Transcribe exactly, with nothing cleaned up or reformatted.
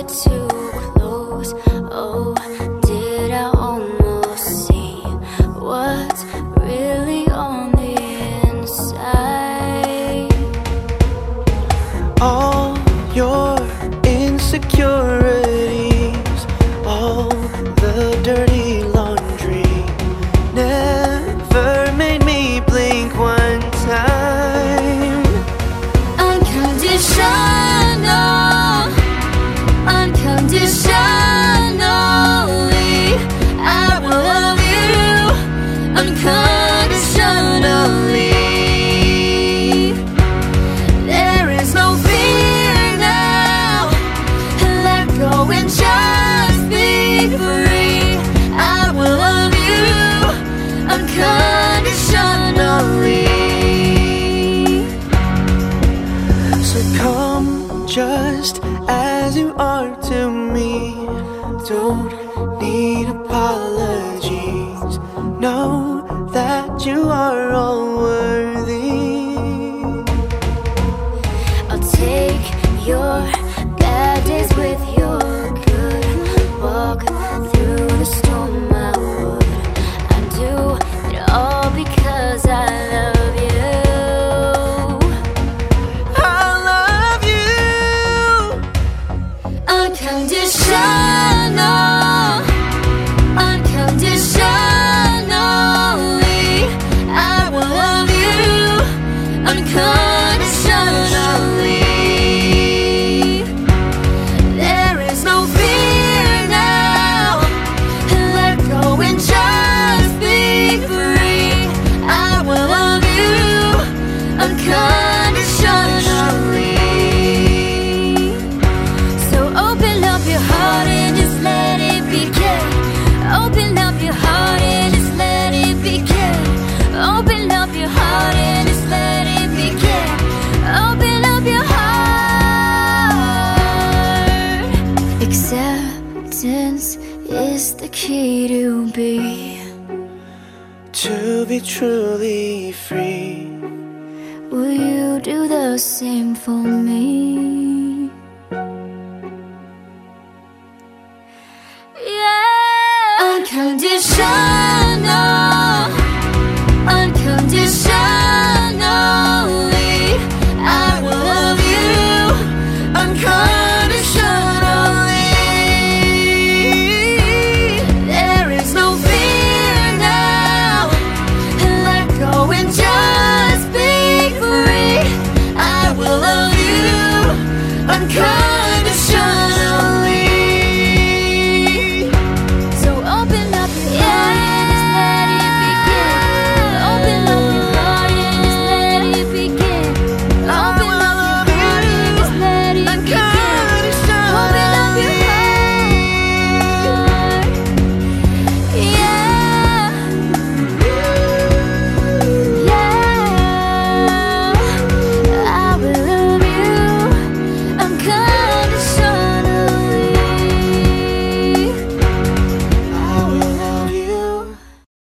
it too close? Oh, did I almost see what's really on the inside? All your insecurities, all the dirty laundry, never made me blink one time. Unconditional, unconditionally, I will love you unconditionally. There is no fear now, let go and just be free. I will love you unconditionally. So come just as you are to me. Don't need apologies. Know that you are all worthy. I'll take your bad days with your good. Walk through the storm I would. I do it all because I love you. I love you. Unconditional, unconditionally, I will love you unconditionally. There is no fear now, let go and just be free. I will love you unconditionally. So open up your heart and just let it begin. Open up your heart and just let it begin. Open up your heart and just let it begin. Open up your heart. Acceptance is the key to be. To be truly free. Will you do the same for me? Yeah. Unconditional.